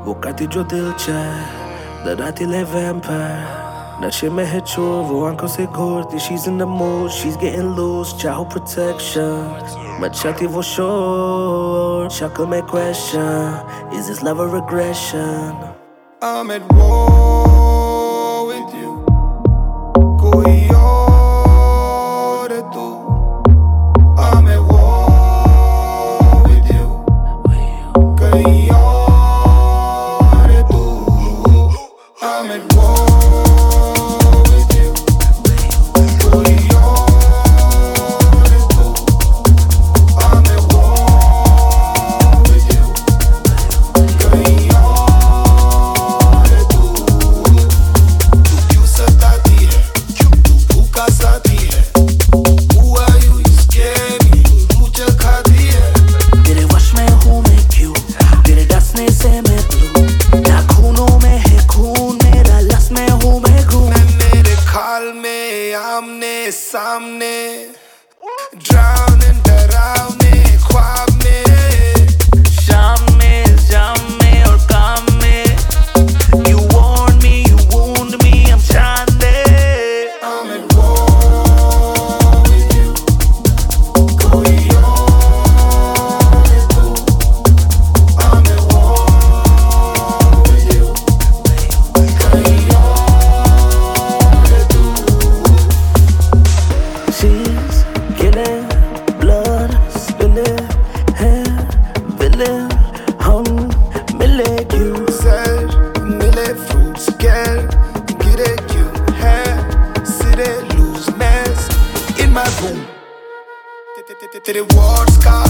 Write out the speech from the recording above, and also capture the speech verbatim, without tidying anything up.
वो करती जो दिल चाहे, डराती ले vampire. नशे में है चोर, वो आंखों से घूरती. She's in the mood, she's getting loose. चाहो protection, मचाती वो शोर. शक्ल में question, is this love or regression? I'm at war with you. कोई और है तू. I'm at war with you. कहीं और है तू. I'm at war with you. कोई और है तू. I'm at war with you. कहीं और है तू. तू क्यों सताती है? तू भूखा साथी है. Who are you? You scare me. मुझे खाती है. तेरे वश में हूँ मैं क्यों? तेरे डसने से मैं blue. ना खूनों में है खून मेरा, लस में हूँ मैं घूम. मैं मेरे खाल में आमने सामने. Drowning डरावने ख्वाब में. शाम में जाम में और काम में. You warn me, you wound me, I'm Chande. I'm at war with you. कोई और है तू. I'm at war with you. कहीं और है तू. She's killing, blood spilling, hair villain. हम मिले क्यों? सर मिले fruits get गिरे क्यों है सिरे looseness in my room. तेरे words का